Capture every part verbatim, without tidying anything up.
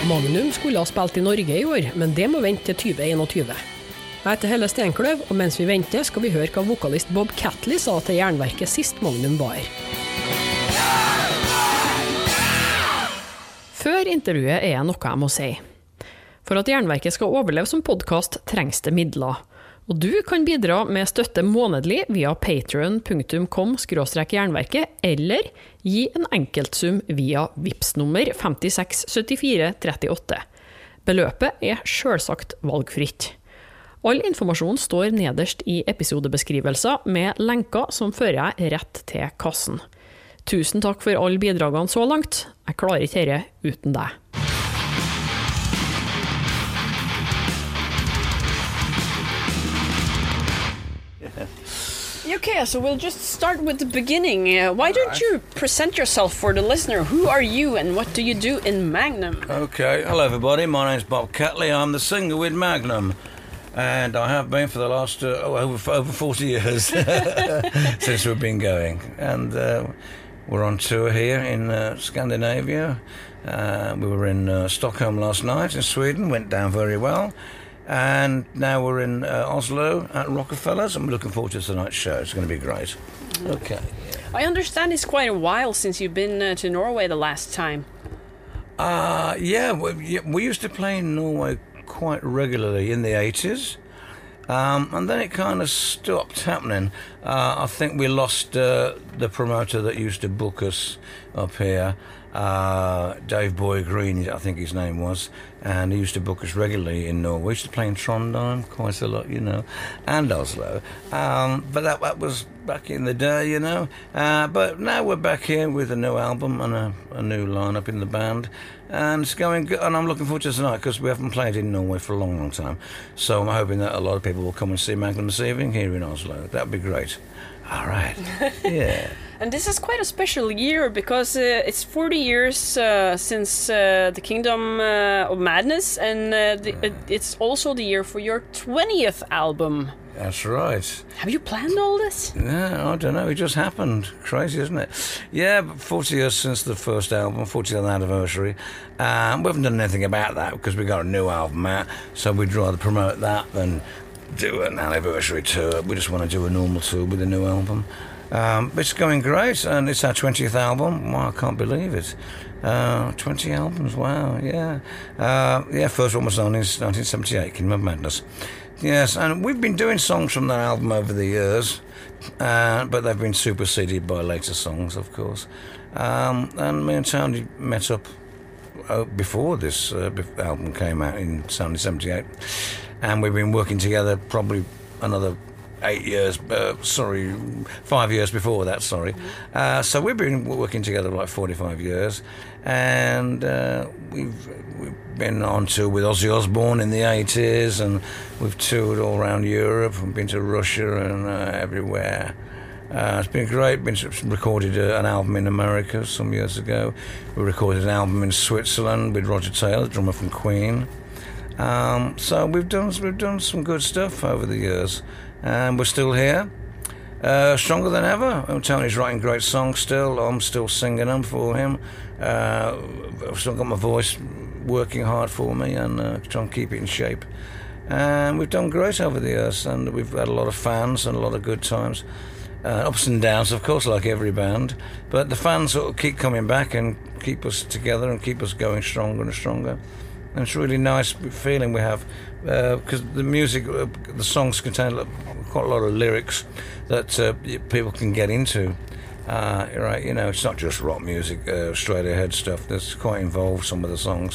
Magnum skulle ha spilt i Norge i år, men det må vente til tjue einogtjue. Jeg heter Helle Stenkløv, og mens vi venter skal vi høre hva vokalist Bob Catley sa til Jernverket sist Magnum var her. Før intervjuet er det noe jeg må si. For at Jernverket skal overleve som podcast trengs det midler. Og du kan bidra med støtte månedlig via patreon punktum com skråstrek jernverket eller gi en enkeltsum via Vipps-nummer fem seks syv fire tre åtte. Beløpet er selvsagt valgfritt. All informasjon står nederst i episodebeskrivelser med lenker som fører jeg rett til kassen. Tusen takk for alle bidragene så langt. Jeg klarer ikke dette uten deg. Okay, so we'll just start with the beginning. Uh, why don't you present yourself for the listener? Who are you and what do you do in Magnum? Okay, hello everybody, my name's Bob Catley, I'm the singer with Magnum. And I have been for the last uh, oh, over, over forty years since we've been going. And uh, we're on tour here in uh, Scandinavia. Uh, we were in uh, Stockholm last night in Sweden, went down very well. And now we're in uh, Oslo at Rockefellers. I'm looking forward to tonight's show. It's going to be great. Okay. Yeah. I understand it's quite a while since you've been uh, to Norway the last time. Uh, yeah, we, we used to play in Norway quite regularly in the eighties. Um, and then it kind of stopped happening. Uh, I think we lost uh, the promoter that used to book us up here. Uh, Dave Boy Green, I think his name was, and he used to book us regularly in Norway. We used to play in Trondheim quite a lot, you know, and Oslo. Um, but that, that was back in the day, you know. Uh, but now we're back here with a new album and a, a new lineup in the band, and it's going good. And I'm looking forward to tonight because we haven't played in Norway for a long, long time. So I'm hoping that a lot of people will come and see Magnum this evening here in Oslo. That'd be great. All right. Yeah. And this is quite a special year because uh, it's forty years uh, since uh, the Kingdom uh, of Madness, and uh, the, uh, it's also the year for your twentieth album. That's right. Have you planned all this? No, I don't know. It just happened. Crazy, isn't it? Yeah, but forty years since the first album, fortieth anniversary. Um, we haven't done anything about that because we got a new album out, so we'd rather promote that than do an anniversary tour. We just want to do a normal tour with a new album. Um, it's going great, and it's our twentieth album. Wow, I can't believe it. Uh, twenty albums, wow, yeah. Uh, yeah, first one was on in nineteen seventy-eight, Kingdom of Madness. Yes, and we've been doing songs from that album over the years, uh, but they've been superseded by later songs, of course. Um, and me and Tony met up uh, before this uh, album came out in nineteen seventy-eight, and we've been working together probably another eight years, uh, sorry, five years before that, sorry. Uh, so we've been working together like forty-five years, and uh, we've, we've been on tour with Ozzy Osbourne in the eighties, and we've toured all around Europe, and been to Russia and uh, everywhere. Uh, it's been great. Been recorded uh, an album in America some years ago. We recorded an album in Switzerland with Roger Taylor, drummer from Queen. Um, so we've done we've done some good stuff over the years. And we're still here, uh, stronger than ever. Tony's writing great songs still. I'm still singing them for him. Uh, I've still got my voice working hard for me and uh, trying to keep it in shape. And we've done great over the years, and we've had a lot of fans and a lot of good times. Uh, ups and downs, of course, like every band. But the fans sort of keep coming back and keep us together and keep us going stronger and stronger. And it's a really nice feeling we have, because uh, the music, uh, the songs contain quite a lot of lyrics that uh, people can get into. Uh, right, you know, it's not just rock music, uh, straight ahead stuff. That's quite involved, some of the songs.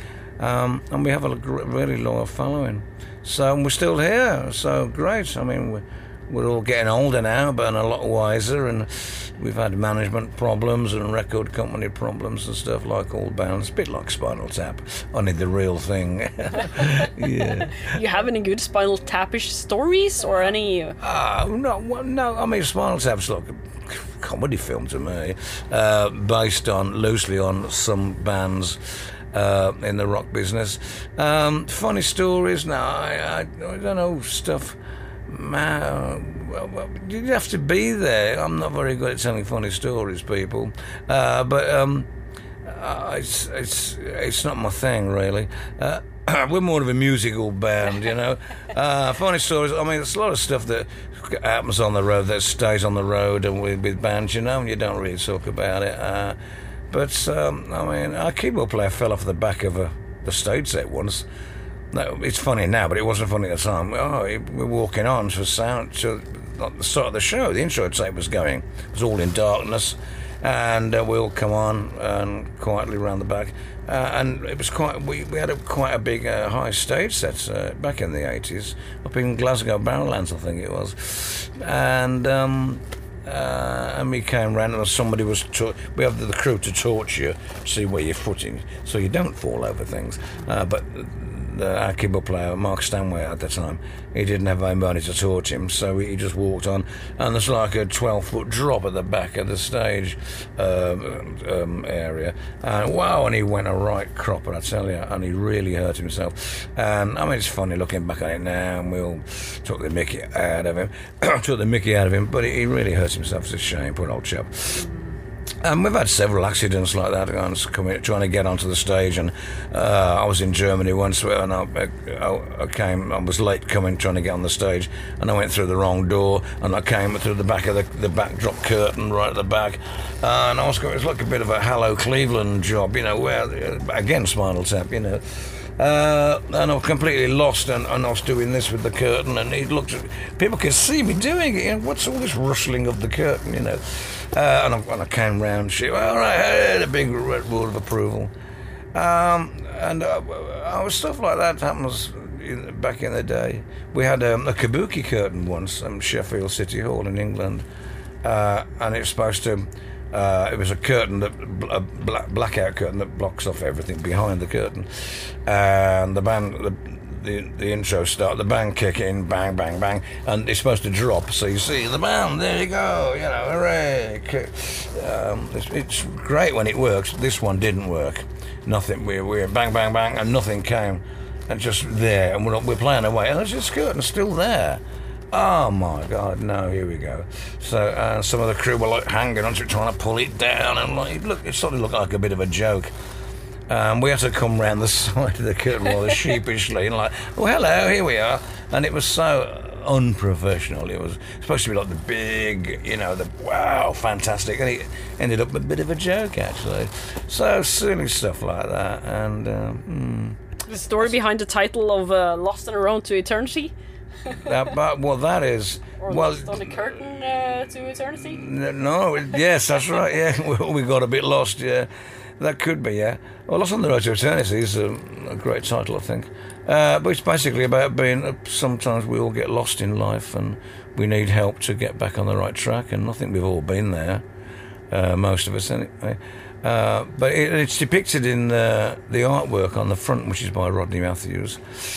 Um, and we have a really loyal following. So we're still here, so great. I mean, we're, we're all getting older now, but a lot wiser, and we've had management problems and record company problems and stuff like all bands. A bit like Spinal Tap, only the real thing. Yeah. You have any good Spinal Tap-ish stories or any? Uh, no, no. I mean, Spinal Tap's like a comedy film to me, uh, based on loosely on some bands uh, in the rock business. Um, funny stories? No, I, I, I don't know stuff. Man, well, well, you have to be there. I'm not very good at telling funny stories, people. Uh, but um, uh, it's it's it's not my thing really. Uh, we're more of a musical band, you know. Uh, funny stories. I mean, there's a lot of stuff that happens on the road that stays on the road, and with, with bands, you know, and you don't really talk about it. Uh, but um, I mean, our keyboard player fell off the back of a, the stage set once. No, it's funny now, but it wasn't funny at the time. Oh, we're walking on to sound to at the start of the show. The intro tape was going. It was all in darkness, and uh, we all come on and quietly round the back. Uh, and it was quite. We, we had a, quite a big uh, high stage set uh, back in the eighties, up in Glasgow Barrowlands, I think it was, and. Um, Uh, and we came round and somebody was to- we have the, the crew to torch you, see where you're footing, so you don't fall over things. Uh, but the, our keyboard player, Mark Stanway at the time, he didn't have anybody to torch him, so he just walked on, and there's like a twelve foot drop at the back of the stage um, um, area, and wow, and he went a right cropper, I tell you, and he really hurt himself. And I mean, it's funny looking back at it now, and we all took the mickey out of him, took the mickey out of him, but he really hurt himself. It's a shame, poor old chap. And we've had several accidents like that, guys, coming, trying to get onto the stage. And uh, I was in Germany once, and I, I, I came, I was late coming, trying to get on the stage, and I went through the wrong door, and I came through the back of the, the backdrop curtain right at the back, uh, and I was going, it was like a bit of a Hello Cleveland job, you know, where, again, Spinal Tap, you know. Uh, and I was completely lost, and, and I was doing this with the curtain, and he looked at, people could see me doing it, you know, what's all this rustling of the curtain, you know. Uh, and, I, and I came round, she went, all right, hey, a big word of approval. Um, and uh, uh, stuff like that happens in, back in the day. We had um, a kabuki curtain once in Sheffield City Hall in England, uh, and it was supposed to, uh, it was a curtain, that a black, blackout curtain that blocks off everything behind the curtain. And the band, the, the, the intro start, the band kick in, bang, bang, bang, and it's supposed to drop, so you see the band, there you go, you know, hooray. Um, it's, it's great when it works. This one didn't work. Nothing, we we bang, bang, bang, and nothing came. And just there, and we're, we're playing away, and there's this curtain still there. Oh my God, no, here we go. So uh, some of the crew were like hanging onto it, trying to pull it down, and like, look, it sort of looked like a bit of a joke. Um, we had to come round the side of the curtain rather sheepishly, and like, oh, hello, here we are. And it was so unprofessional. It was supposed to be like the big, you know, the wow, fantastic, and it ended up a bit of a joke, actually. So silly stuff like that. And um, mm. The story behind the title of uh, Lost and Around to Eternity? That, but well, that is or well. Lost on the Curtain uh, to Eternity? No, yes, that's right. Yeah, we got a bit lost. Yeah, that could be. Yeah, well, Lost on the Road to Eternity is a, a great title, I think. Uh, but it's basically about being. Uh, sometimes we all get lost in life, and we need help to get back on the right track. And I think we've all been there, uh, most of us anyway. Uh, but it, it's depicted in the, the artwork on the front, which is by Rodney Matthews,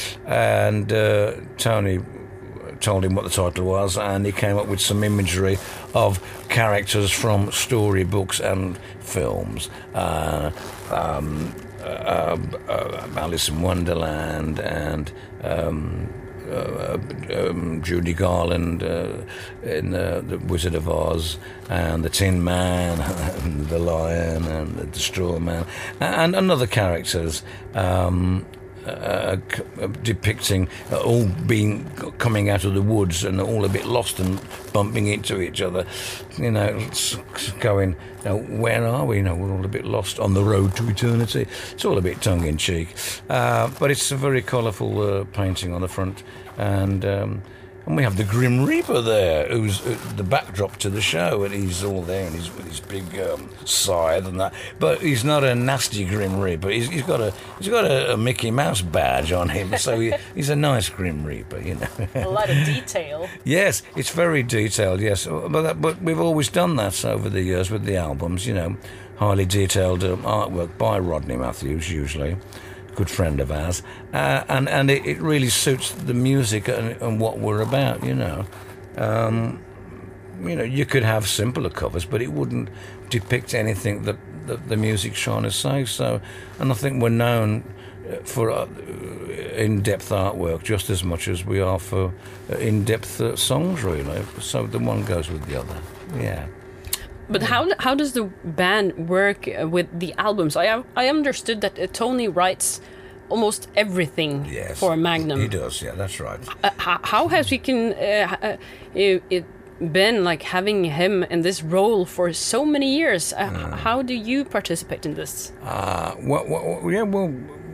and uh, Tony told him what the title was, and he came up with some imagery of characters from storybooks and films. Uh, um, uh, uh, Alice in Wonderland and um, uh, um, Judy Garland uh, in uh, The Wizard of Oz, and the Tin Man, and the Lion, and the Straw Man, and, and other characters. Um, Uh, c- depicting uh, all being coming out of the woods and all a bit lost and bumping into each other, you know, s- going, you know, where are we? You know, we're all a bit lost on the road to eternity. It's all a bit tongue in cheek, uh, but it's a very colourful uh, painting on the front, and um, and we have the Grim Reaper there, who's uh, the backdrop to the show, and he's all there, and he's with his big um, scythe and that. But he's not a nasty Grim Reaper. He's, he's got a he's got a, a Mickey Mouse badge on him, so he, he's a nice Grim Reaper, you know. A lot of detail. Yes, it's very detailed. Yes, but that, but we've always done that over the years with the albums. You know, highly detailed um, artwork by Rodney Matthews, usually. Good friend of ours, uh, and and it, it really suits the music and, and what we're about, you know. Um, you know, you could have simpler covers, but it wouldn't depict anything that, that the music's trying to say. So, and I think we're known for uh, in-depth artwork just as much as we are for uh, in-depth uh, songs, really. So the one goes with the other. Yeah. But how how does the band work uh, with the albums? I have, I understood that uh, Tony writes almost everything Yes, for Magnum. He does, yeah, that's right. Uh, how, how has we can uh, uh, it, it been like having him in this role for so many years? Uh, Mm. How do you participate in this? Uh, well, well, yeah, well,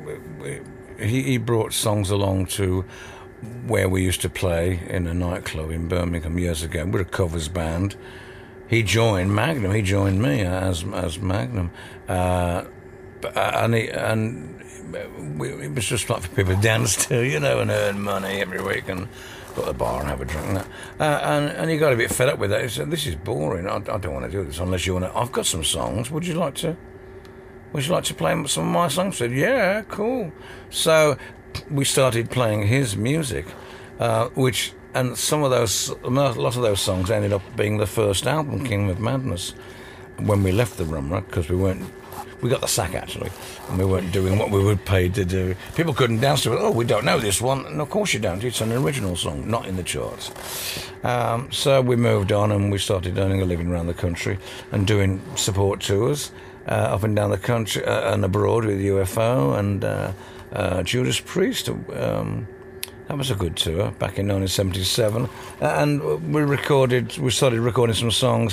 he, he brought songs along to where we used to play in a nightclub in Birmingham years ago. We're a covers band. He joined Magnum. He joined me as as Magnum, uh, and he, and we, it was just like for people to dance to, you know, and earn money every week and go to the bar and have a drink and that. Uh, and and he got a bit fed up with that. He said, "This is boring. I, I don't want to do this unless you want to. I've got some songs. Would you like to? Would you like to play some of my songs?" I said, "Yeah, cool." So we started playing his music, uh, which. And some of those, a lot of those songs ended up being the first album, King of Madness, when we left the Rumrock, because we weren't, we got the sack actually, and we weren't doing what we were paid to do. People couldn't dance to it. Oh, we don't know this one. And of course you don't. It's an original song, not in the charts. Um, so we moved on and we started earning a living around the country and doing support tours uh, up and down the country uh, and abroad with U F O and uh, uh, Judas Priest. Um, That was a good tour back in nineteen seventy-seven, and we recorded. We started recording some songs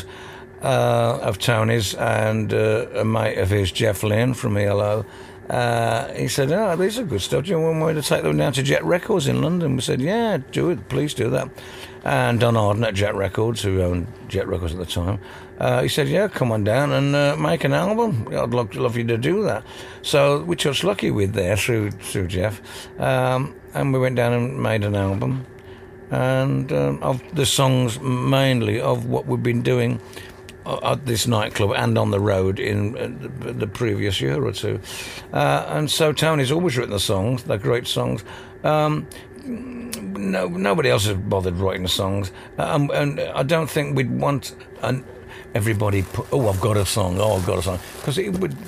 uh, of Tony's, and uh, a mate of his, Jeff Lynne from E L O. Uh, he said, "Oh, these are good stuff. Do you want me to take them down to Jet Records in London?" We said, "Yeah, do it. Please do that." And Don Arden at Jet Records, who owned Jet Records at the time, uh, he said, "Yeah, come on down and uh, make an album. I'd love, love you to do that." So we touched lucky with there through through Jeff. Um, And we went down and made an album, and um, of the songs mainly of what we've been doing at this nightclub and on the road in uh, the previous year or two. Uh, and so Tony's always written the songs. They're great songs. Um, no, nobody else has bothered writing the songs, um, and I don't think we'd want an, everybody. Put, oh, I've got a song. Oh, I've got a song, because it would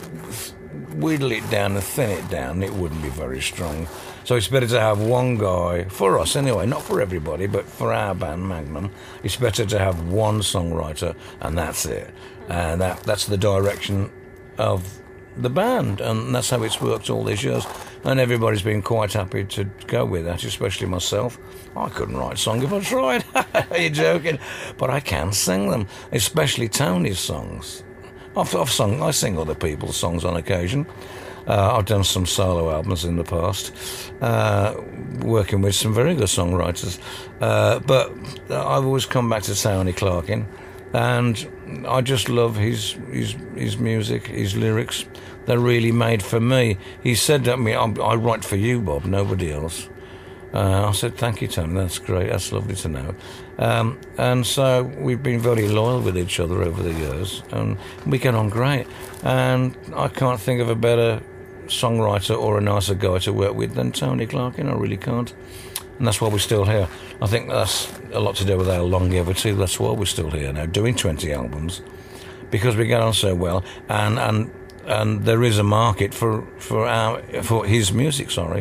wheedle it down and thin it down. It wouldn't be very strong. So it's better to have one guy, for us anyway, not for everybody, but for our band, Magnum, it's better to have one songwriter, and that's it. And that that's the direction of the band, and that's how it's worked all these years. And everybody's been quite happy to go with that, especially myself. I couldn't write a song if I tried. Are you joking? But I can sing them, especially Tony's songs. I've, I've sung, I sing other people's songs on occasion. Uh, I've done some solo albums in the past, uh, working with some very good songwriters. Uh, but I've always come back to Tony Clarkin, and I just love his his his music, his lyrics. They're really made for me. He said to me, I, I write for you, Bob, nobody else. Uh, I said, thank you, Tony, that's great, that's lovely to know. Um, and so we've been very loyal with each other over the years, and we get on great. And I can't think of a better songwriter or a nicer guy to work with than Tony Clarkin. I really can't, and that's why we're still here. I think that's a lot to do with our longevity. That's why we're still here now, doing twenty albums, because we get on so well, and and and there is a market for for our for his music. Sorry,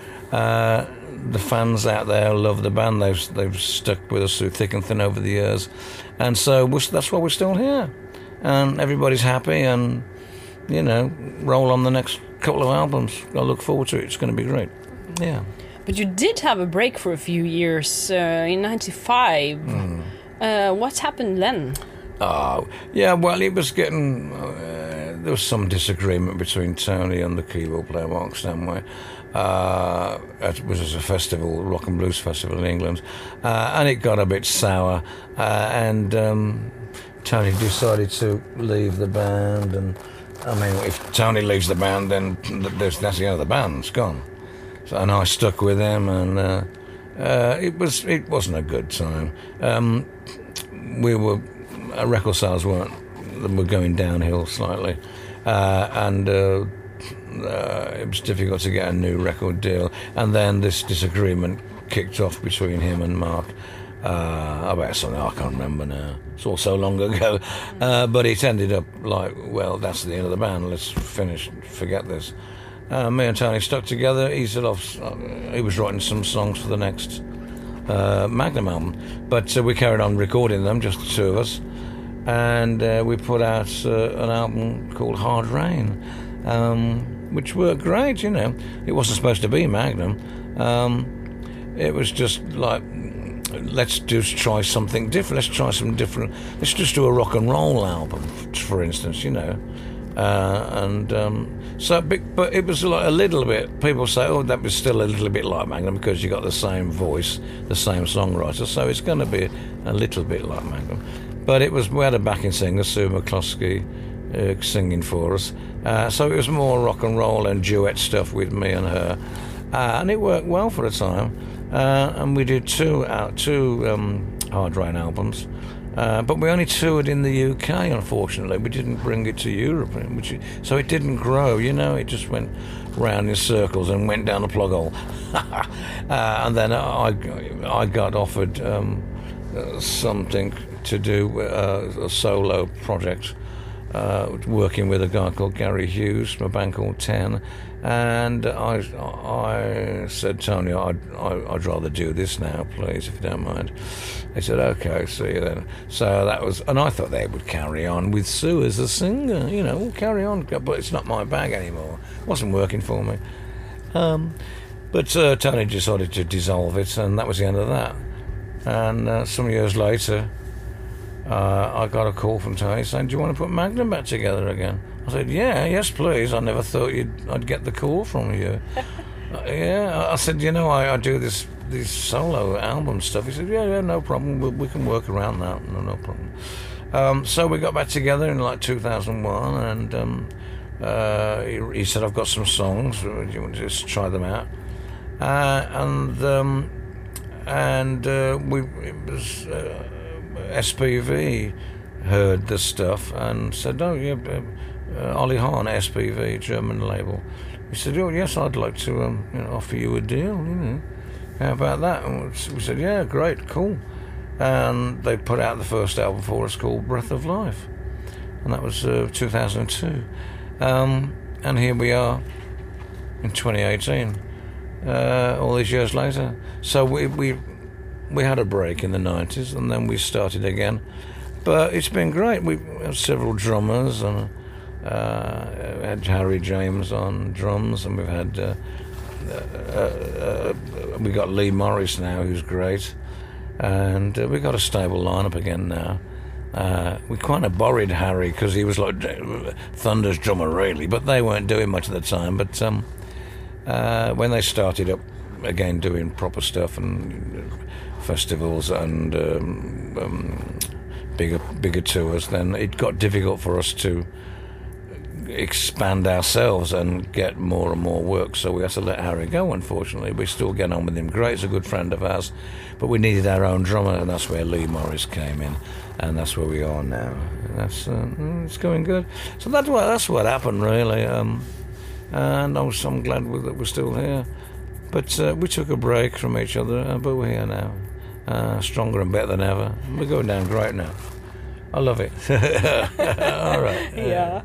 uh, the fans out there love the band. They've they've stuck with us through thick and thin over the years, and so we're, that's why we're still here, and everybody's happy, and you know, roll on the next couple of albums. I look forward to it. It's going to be great. Yeah. But you did have a break for a few years uh, in ninety-five. Mm. Uh, what happened then? Oh, yeah, well, it was getting... Uh, there was some disagreement between Tony and the keyboard player, Mark Stanway. Uh, it was a festival, Rock and Blues Festival in England, uh, and it got a bit sour, uh, and um, Tony decided to leave the band, and I mean, if Tony leaves the band, then that's the end of the band. It's gone. So, and I stuck with him, and uh, uh, it was it wasn't a good time. Um, we were our record sales weren't were going downhill slightly, uh, and uh, uh, it was difficult to get a new record deal. And then this disagreement kicked off between him and Mark. Uh, about something I can't remember now. It's all so long ago. Uh, but it ended up like, well, that's the end of the band. Let's finish, forget this. Uh, me and Tony stuck together. He said off. Uh, he was writing some songs for the next uh, Magnum album, but uh, we carried on recording them, just the two of us. and uh, we put out uh, an album called Hard Rain, um, which worked great. You know, it wasn't supposed to be Magnum. Um, it was just like, let's just try something different. Let's try some different. Let's just do a rock and roll album, for instance. You know, uh, and um, so, but it was like a little bit. People say, "Oh, that was still a little bit like Magnum because you got the same voice, the same songwriter." So it's going to be a little bit like Magnum. But it was, we had a backing singer, Sue McCluskey, uh, singing for us. Uh, so it was more rock and roll and duet stuff with me and her, uh, and it worked well for a time. Uh, and we did two out two um, Hard Rain albums, uh, but we only toured in the U K. Unfortunately, we didn't bring it to Europe, which it, so it didn't grow. You know, it just went round in circles and went down a plug hole. uh, and then I I got offered um, uh, something to do uh, a solo project, uh, working with a guy called Gary Hughes from a band called Ten. And I, I said, Tony, I'd, I'd rather do this now, please, if you don't mind. He said, okay, see you then. So that was, and I thought they would carry on with Sue as a singer, you know, we'll carry on, but it's not my bag anymore. It wasn't working for me. Um, but uh, Tony decided to dissolve it, and that was the end of that. And uh, some years later, uh, I got a call from Tony saying, do you want to put Magnum back together again? I said, yeah, yes, please. I never thought you'd, I'd get the call from you. uh, yeah, I said, you know, I, I do this this solo album stuff. He said, yeah, yeah, no problem. We, we can work around that. No, no problem. Um, so we got back together in like two thousand one, and um, uh, he, he said, I've got some songs. Do you want to just try them out? Uh, and um, and uh, we it was uh, S P V heard the stuff and said, oh, yeah. Uh, Uh, Ollie Hahn, S P V, German label. He said, oh, yes, I'd like to um, you know, offer you a deal, you know. How about that? And we said, yeah, great, cool. And they put out the first album for us called Breath of Life. And that was uh, two thousand two. Um, and here we are in twenty eighteen, uh, all these years later. So we, we, we had a break in the nineties, and then we started again. But it's been great. We have several drummers, and Uh, we had Harry James on drums, and we've had uh, uh, uh, we got Lee Morris now, who's great, and uh, we got a stable lineup again now. Uh, we kind of borrowed Harry because he was like Thunder's drummer, really, but they weren't doing much at the time. But um, uh, when they started up again, doing proper stuff and festivals and um, um, bigger bigger tours, then it got difficult for us to expand ourselves and get more and more work, so we had to let Harry go. Unfortunately, we still get on with him great. He's a good friend of ours, but we needed our own drummer, and that's where Lee Morris came in, and that's where we are now. That's uh, it's going good. So that's what that's what happened, really. Um, and I was, I'm glad that we're still here. But uh, we took a break from each other, uh, but we're here now, uh, stronger and better than ever. We're going down great now. I love it. All right. Yeah.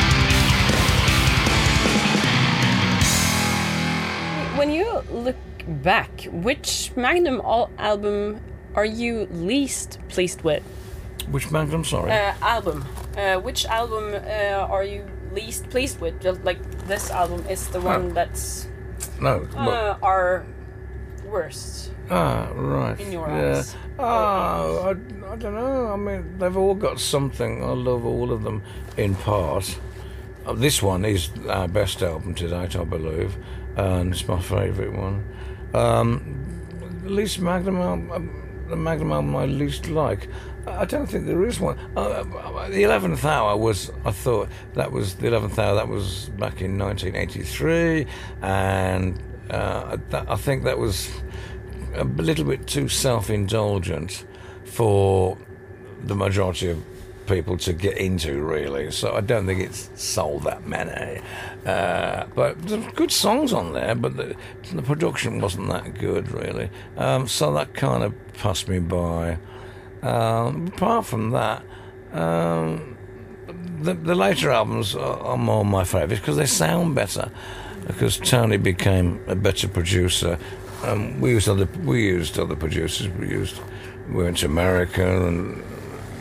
When you look back, which Magnum al- album are you least pleased with? Which Magnum, sorry? Uh, album. Uh, which album uh, are you least pleased with? Just like this album is the one Oh. that's No. uh, our worst. Ah, right. In your yeah. eyes. Oh, I, I don't know. I mean, they've all got something. I love all of them in part. Uh, this one is our best album to date, I believe, and it's my favourite one. Um, the least Magnum album, the Magnum album I least like. I don't think there is one. Uh, the eleventh Hour was, I thought, that was the eleventh Hour. That was back in nineteen eighty-three, and uh, that, I think that was a little bit too self-indulgent for the majority of people to get into, really. So I don't think it's sold that many. Uh, but there's good songs on there, but the, the production wasn't that good, really. Um, so that kind of passed me by. Um, apart from that, um, the, the later albums are, are more my favourites because they sound better. Because Tony became a better producer. Um, we used other we used other producers. We used we went to America and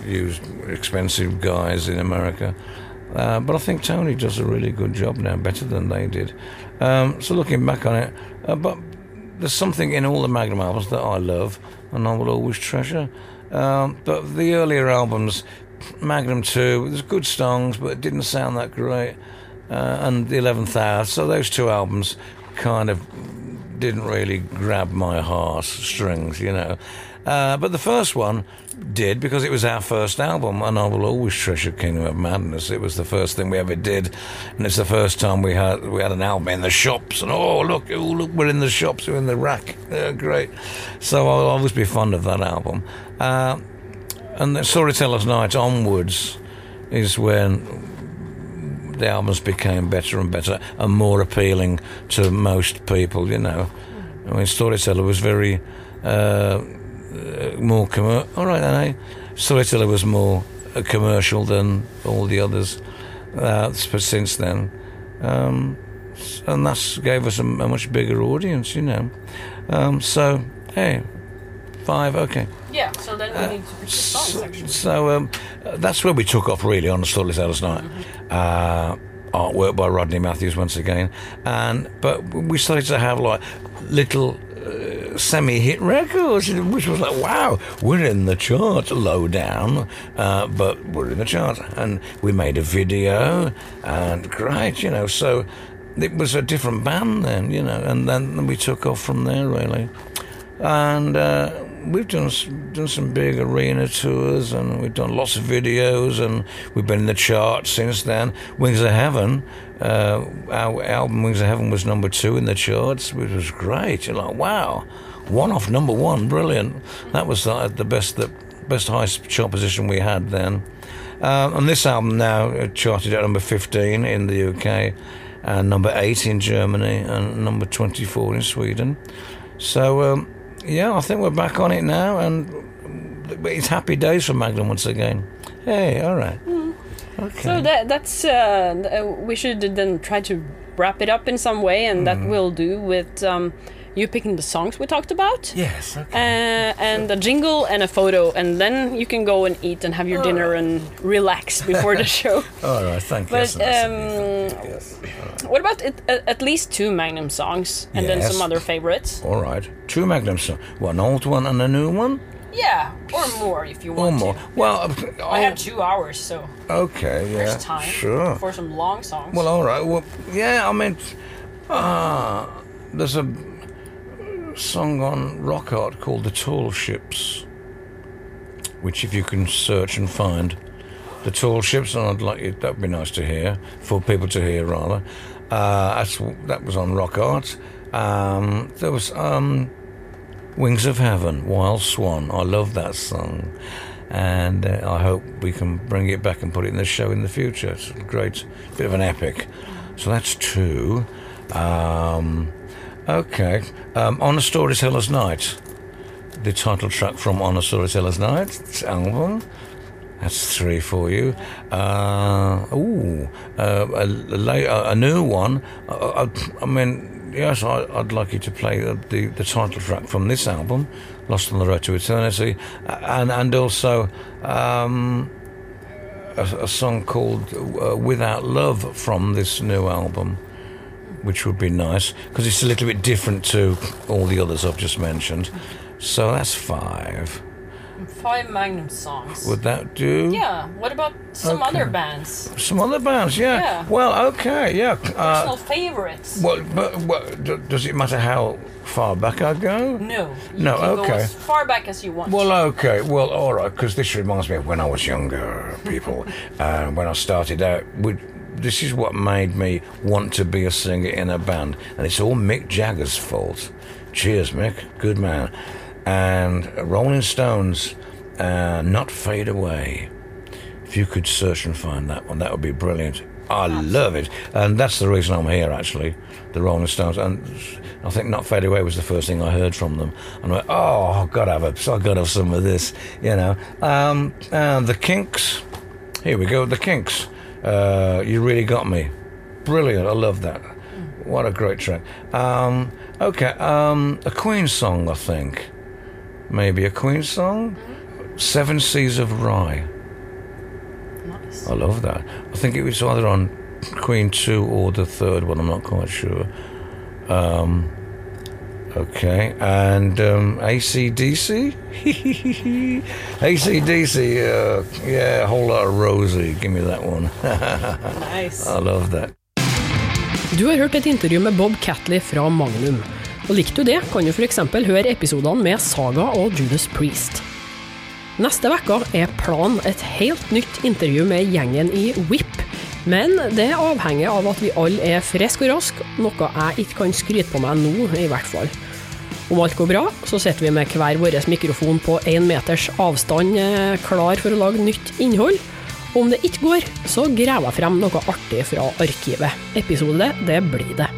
use expensive guys in America. Uh, but I think Tony does a really good job now, better than they did. Um, so looking back on it, uh, but there's something in all the Magnum albums that I love and I will always treasure. Um, but the earlier albums, Magnum two, there's good songs, but it didn't sound that great. Uh, and the eleventh Hour, so those two albums kind of didn't really grab my heartstrings, you know. Uh, but the first one did, because it was our first album, and I will always treasure Kingdom of Madness. It was the first thing we ever did, and it's the first time we had we had an album in the shops, and oh look, oh look, we're in the shops, we're in the rack, yeah, great. So I'll always be fond of that album. Uh, and the Storyteller's Night onwards is when the albums became better and better and more appealing to most people, you know. I mean, Storyteller was very uh, more commercial. All right, then, eh? Storyteller was more uh, commercial than all the others. Uh, but since then, um, and that gave us a, a much bigger audience, you know. Um, so, hey, five, okay. Yeah, so then we need to pick the songs, actually. So um, that's where we took off, really, on the Storyteller's Night. Mm-hmm. Uh, artwork by Rodney Matthews once again, and but we started to have like little uh, semi-hit records, which was like, wow, we're in the charts, low down, uh, but we're in the charts, and we made a video, and great, you know. So it was a different band then, you know, and then we took off from there, really. And uh, we've done done some big arena tours, and we've done lots of videos, and we've been in the charts since then. Wings of Heaven, uh, our album Wings of Heaven was number two in the charts, which was great. You're like, wow, one off number one, brilliant. That was uh, the best the best high chart position we had then. Uh, and this album now charted at number fifteen in the U K, and number eight in Germany, and number twenty-four in Sweden. So. Um, Yeah, I think we're back on it now, and it's happy days for Magnum once again. Hey, all right. Mm. Okay. So that that's uh, we should then try to wrap it up in some way, and mm. that we'll do with um, you picking the songs we talked about. Yes. Okay. Uh, and a jingle and a photo, and then you can go and eat and have your oh. dinner and relax before the show. All right, thank you. But um, yes. Right. What about it, uh, at least two Magnum songs, and yes. then some other favorites? All right, two Magnum songs, one old one and a new one. Yeah, or more if you want or more. to. Well, I have two hours, so okay, yeah, there's time sure for some long songs. Well, all right. Well, yeah, I mean, uh, there's a song on Rock Art called "The Tall Ships," which, if you can search and find, "The Tall Ships," and I'd like it. That'd be nice to hear, for people to hear rather. Uh, that's that was on Rock Art. Um, there was. Um, Wings of Heaven, Wild Swan. I love that song, and uh, I hope we can bring it back and put it in the show in the future. It's a great bit of an epic. So that's two. Um, okay, um, On a Storyteller's Night, the title track from On a Storyteller's Night album. That's three for you. Uh, ooh, uh, a, a, a new one. I, I, I mean. Yes, I, I'd like you to play the, the, the title track from this album, Lost on the Road to Eternity, and and also um, a, a song called uh, Without Love from this new album, which would be nice, because it's a little bit different to all the others I've just mentioned. So that's five. Five Magnum songs. Would that do? Yeah. What about some okay. other bands? Some other bands, yeah. yeah. Well, okay, yeah. Personal uh, favorites. Well, but, but d- does it matter how far back I go? No. You no, can okay. go as far back as you want. Well, okay. Well, all right, because this reminds me of when I was younger, people. uh, when I started out, we, this is what made me want to be a singer in a band, and it's all Mick Jagger's fault. Cheers, Mick. Good man. And Rolling Stones, uh, Not Fade Away. If you could search and find that one, that would be brilliant. I love it. And that's the reason I'm here, actually, the Rolling Stones. And I think Not Fade Away was the first thing I heard from them. And I went, oh, I've got to have, a, I've got to have some of this, you know. Um, and the Kinks. Here we go, the Kinks. Uh, you Really Got Me. Brilliant. I love that. What a great track. Um, okay, um, a Queen song, I think. Maybe a Queen song? Seven Seas of Rye. Nice. I love that. I think it was either on Queen two or the third one, I'm not quite sure. Um, okay, and um, A C D C? A C D C, uh, yeah, a whole lot of Rosie. Give me that one. Nice. I love that. Du har hørt et intervju med Bob Catley fra Magnum. Og likte du det, kan du for eksempel høre episodene med Saga og Judas Priest. Neste vekka er planen et helt nytt intervju med gjengen i Whip, men det er avhengig av at vi alle er friske og raske, noe jeg ikke kan skryte på meg nå i hvert fall. Om alt går bra, så sitter vi med hver vår mikrofon på en meters avstand klar for å lage nytt innhold. Om det ikke går, så graver jeg frem noe artig fra arkivet. Episode, det blir det.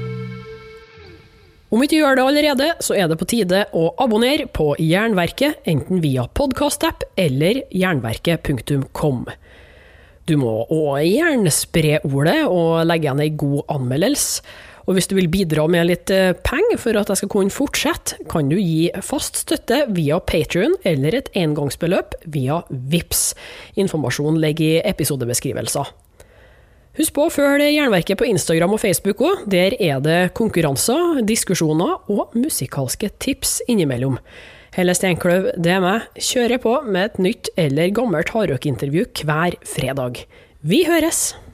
Om ikke gjør det allerede, så er det på tide å abonnere på Jernverket, enten via podcast-app eller jernverket punktum com. Du må også gjerne spre ordet og legge igjen en god anmeldelse. Og hvis du vil bidra med litt penger for at jeg skal kunne fortsette, kan du gi fast støtte via Patreon eller et engangsbeløp via Vips. Informasjon ligger i episodebeskrivelser. Husk på å følge Jernverket på Instagram og Facebook også. Der er det konkurranser, diskusjoner og musikalske tips innimellom. Helle Steinkløv, det er meg, kjører på med et nytt eller gammelt hardrock-intervju hver fredag. Vi høres!